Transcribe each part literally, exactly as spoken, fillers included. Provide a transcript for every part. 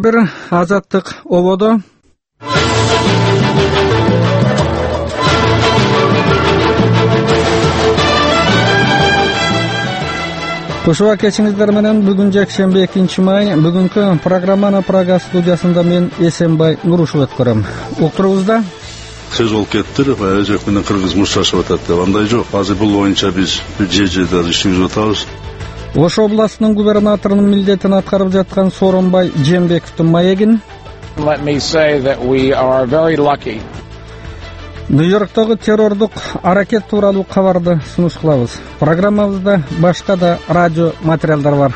бир Азаттык ободо. Кушуа кечиңиздер менен бүгүн жекшемби экинчи май. Бүгүнкү программаны Прага студиясында мен Эсенбай Нурушев өткөрөм. Уктурубузда сөз болуп кетти, баягы жок менен кыргыз мушташып атат деп. Андай жок. Азыр бул боюнча биз же-жеде иштеп атабыз. Ош областынын губернаторунун милдетин аткарып жаткан Сооронбай Жээнбековдун маегин Let me say that we are very lucky. Нью-Йорктогу террордук аракет тууралуу кабарды сунуш кылабыз. Программабызда башка да радио материалдар бар.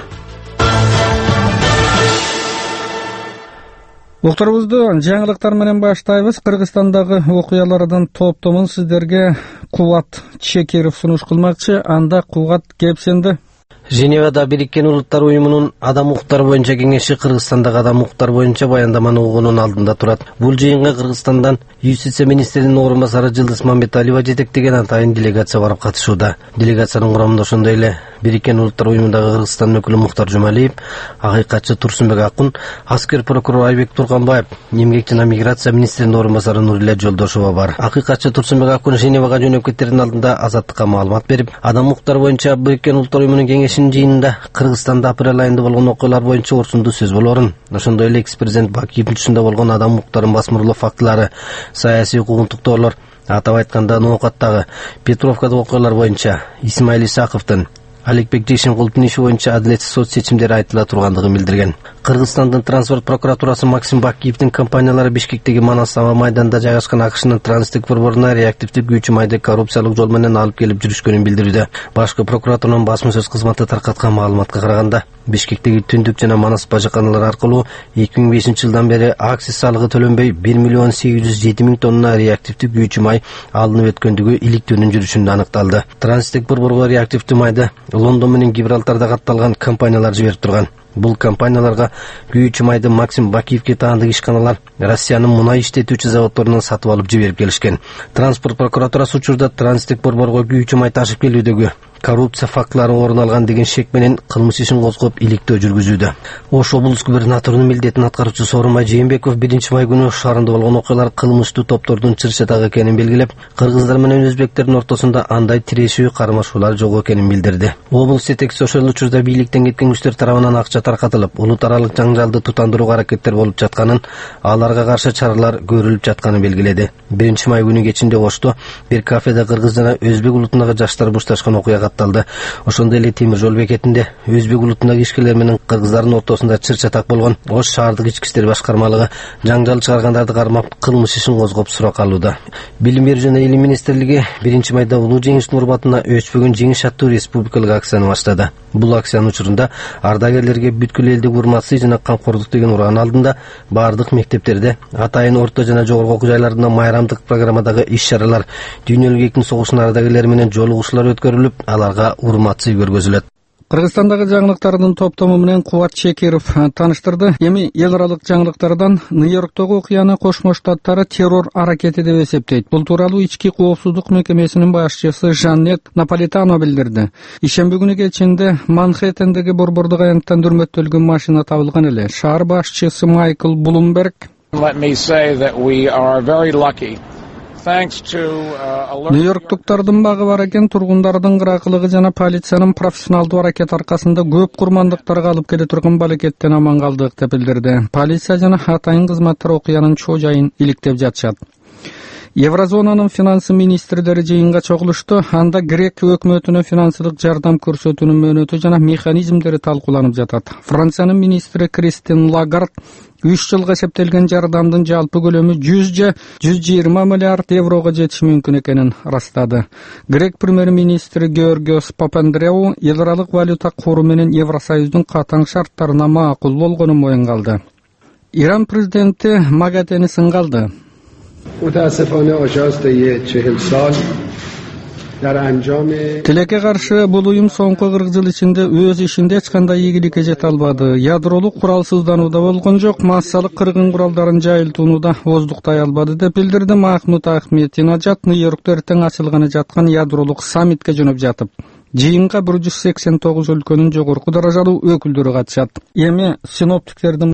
Уктурубузду жаңылыктар менен баштайбыз. Кыргызстандагы окуялардан топтомун сиздерге Кубат Чекиров сунуш кылмакчы. Анда Кубат кепсенди. Женевада Бириккен Улуттар уюмунун адам укуктары боюнча кеңеши Кыргызстандагы адам укуктары боюнча баяндаманы угуунун алдында турат. Бул жыйынга Кыргызстандан юстиция министринин орун басары Жылдыз Мамбеталиева жетектеген атайын делегация барып катышууда. Делегациянын курамында ошондой эле Бириккен Улуттар уюмундагы Кыргызстан өкүлү Муктар Жумалиев, акыйкатчы Турсунбек Акун, аскер прокурор Айбек Турганбаев, эмгек жана миграция министринин орун басары Нуриле Жолдошова бар. Акыйкатчы Турсунбек Акун Женевага жөнөп кеттердин алдында Азаттыкка маалымат берип, адам укуктары боюнча Бириккен Улуттар уюмунун кеңешинин жыйынында Кыргызстанда апрель айында болгон окуялар боюнча орсундуу сөз болорун, ошондой эле экс-президент Бакиевдин түшүндө болгон адам укуктарын басмырлоо фактылары, саясий укугунтуктоолор, атап айтканда Ноокаттагы, Петровкада окуялар боюнча Исмаил Исаковдун, Аликбек Жейшинкулдун иши боюнча адилетсиз сот сечимдери айтыла тургандыгын билдирген. Кыргызстандын транспорт прокуратурасы Максим Бакиевдин компаниялары Бишкектеги Манас аба майданында жайгашкан АКШнын транзиттик борборуна реактивдик күйүүчү майды коррупциялык жол менен алып келип жүрүшкөнүн билдирүүдө. Башкы прокуратурунун басма сөз кызматы таркаткан маалыматка караганда, Бишкектеги Түндүк жана Манас бажыканалары аркылуу эки миң бешинчи жылдан бери акциз салыгы төлөнбөй бир миллион сегиз жүз жети миң тонна реактивдик күйүүчү май алынып өткөндүгү иликтөөнүн жүрүшүндө аныкталды. Транзиттик борборго реактивдүү майды Лондон менен Гибралтарда катталган компаниялар жиберип турган. Бул компанияларга күйүүчү майды Максим Бакиевге таандык ишканалар Россиянын мунай иштетүүчү заводдорунан сатып алып жиберип келишкен. Транспорт прокуратурасы учурда транзиттик борборго күйүүчү май ташып келүүдөгү коррупция фактылары орун алган деген шек менен кылмыш ишин козгоп иликтөө жүргүзүүдө. Ош облус губернаторунун милдетин аткаруучу Сооронбай Жээнбеков биринчи май күнү шаарында болгон окуялар кылмыштуу топтордун чыр-чатагы экенин белгилеп, кыргыздар менен өзбектердин ортосунда андай тирешүү кармашуулар жок экенин билдирди. Облус жетекчиси ошол учурда бийликтен кеткен күчтөр тарабынан акча таркатылып, улут аралык жаңжалды тутандырууга аракеттер болуп жатканын, аларга каршы чаралар көрүлүп жатканын белгиледи. биринчи май күнү кечинде Ошто бир кафеде кыргыз жана өзбек улутундагы жаштар бушташкан окуя катталды. Ошондой эле темир жол бекетинде өзбек улутундагы ишкерлер менен кыргыздардын ортосунда чыр-чатак болгон. Ош шаардык ички иштер башкармалыгы жаңжал чыгаргандарды кармап кылмыш ишин козгоп сурак алууда. Билим берүү жана илим министрлиги биринчи майда улуу жеңиштин урматына өчпөгөн жеңиш аттуу республикалык акцияны баштады. Бул акциянын учурунда ардагерлерге бүткүл элдик урматсый жана камкордук деген ураан алдында бардык мектептерде, атайын орто жана жогорку окуу жайларында майрамдык программадагы иш-чаралар, дүйнөлүк экинчи согуштун ардагерлери менен жолугушуулар өткөрүлүп, аларга урматсый көргөзүлөт. Кыргызстандагы жаңылыктардын топтому менен Кубат Чекиров тааныштырды. Эми эл аралык жаңылыктардан Нью-Йорктогу окуяны Кошмо Штаттары террор аракети деп эсептейт. Бул тууралуу ички коопсуздук мекемесинин башчысы Жаннет Наполитано билдирди. Ишемби күнү кечинде Манхэттендеги борбордук аянттан дүрмөттөлгөн машина табылган эле. Шаар башчысы Майкл Блумберг Let me say that we are very lucky. Нью-Йорктуктардын багы бар экен, тургундардын кыракылыгы жана полициянын профессионалдуу аракет аркасында көп курмандыктарга алып келе турган балекеттен аман калдык деп билдирди. Полиция жана атайын кызматтар окуянын чоо жайын иликтеп жатышат. Еврозонанын финансы министрлери жыйынга чогулушту. Анда Грек өкмөтүнө финансылык жардам көрсөтүүнүн мөөнөтү жана механизмдери талкууланып жатат. Франциянын министри Кристин Лагард үч жылга эсептелген жардамдын жалпы көлөмү жүз же жүз жыйырма миллиард еврого жетиши мүмкүн экенин ырастады. Грек премьер-министри Георгиос Папандреу эл аралык валюта кору менен Евросоюздун катаң шарттарына макул болгонун моюнга алды. Иран президенти Магатени сынгалды. متاسفانه آژانس طی چهل سال در انجام Тилекке каршы бул уюм соңку кырк жыл ичинде өз ишинде эч кандай ийгиликке жете албады. Ядролук куралсызданууда болгон жок, массалык кыргын куралдарын жайылтуунуда оздуктай албады деп билдирди Махмуд Ахмединажад Нью-Йоркто эртең ачылганы жаткан ядролук саммитке жөнөп жатып. Жыйынга бир жүз сексен тогуз өлкөнүн жогорку даражалуу өкүлдөрү катышат. Эми синоптиктердин